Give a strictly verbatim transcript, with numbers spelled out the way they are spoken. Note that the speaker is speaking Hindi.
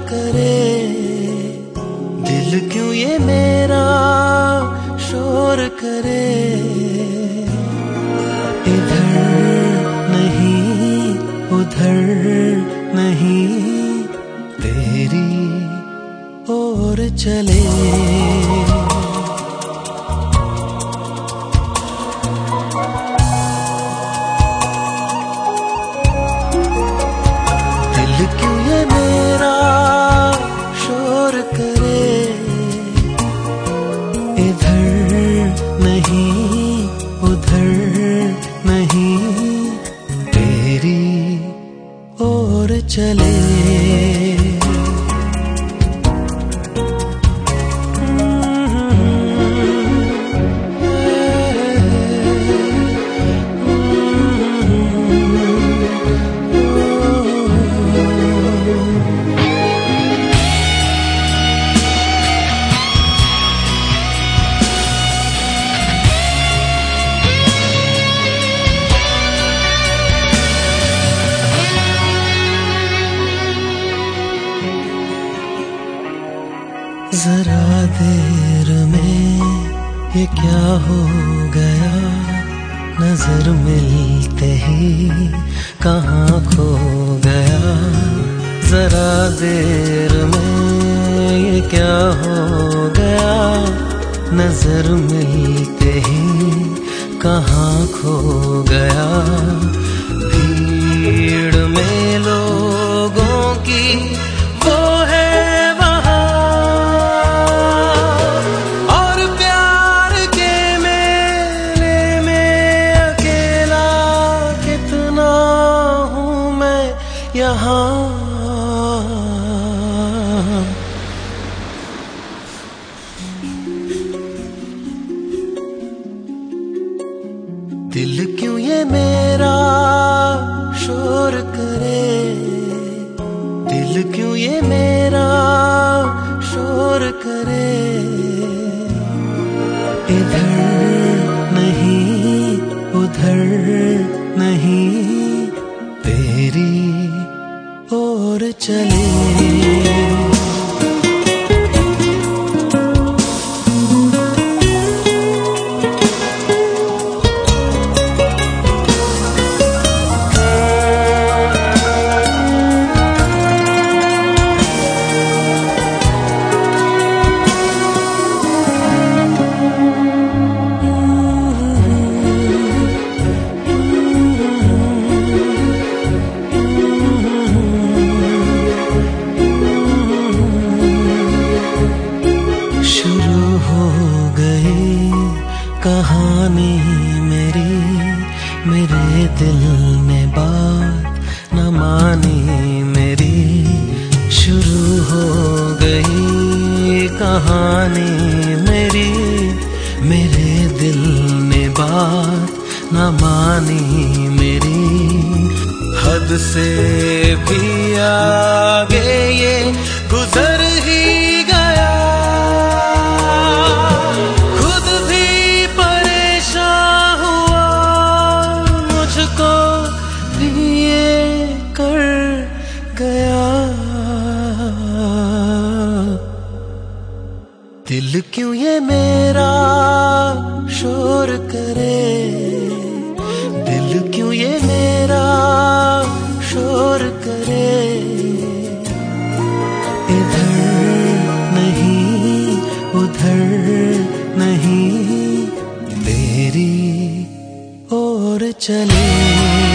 करे, दिल क्यों ये मेरा शोर करे। इधर नहीं उधर नहीं तेरी ओर चले। दिल क्यों ये मेरा शोर करे, इधर नहीं उधर नहीं तेरी ओर चले। जरा देर में ये क्या हो गया, नजर मिलते ही कहाँ खो गया। जरा देर में ये क्या हो गया, नजर मिलते ही कहाँ खो गया। भीड़ में लोगों की वो है यहाँ। दिल क्यों ये मेरा शोर करे, दिल क्यों ये मेरा शोर करे। इधर नहीं उधर नहीं तेरी ओर चले। कहानी मेरी, मेरे दिल ने बात न मानी मेरी। शुरू हो गई कहानी मेरी, मेरे दिल ने बात न मानी मेरी। हद से भी आगे ये गुजर ही गया, दिल क्यों ये मेरा शोर करे, दिल क्यों ये मेरा शोर करे। इधर नहीं उधर नहीं तेरी ओर चले।